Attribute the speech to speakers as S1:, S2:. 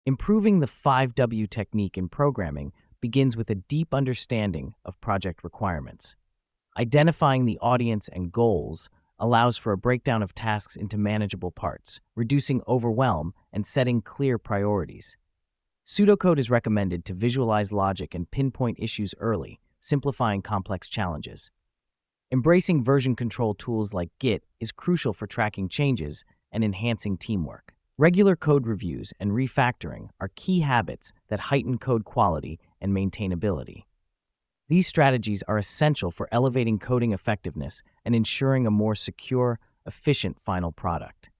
S1: Improving the 5W technique in programming begins with a deep understanding of project requirements. Identifying the audience and goals allows for a breakdown of tasks into manageable parts, reducing overwhelm and setting clear priorities. Pseudocode is recommended to visualize logic and pinpoint issues early, simplifying complex challenges. Embracing version control tools like Git is crucial for tracking changes and enhancing teamwork. Regular code reviews and refactoring are key habits that heighten code quality and maintainability. These strategies are essential for elevating coding effectiveness and ensuring a more secure, efficient final product.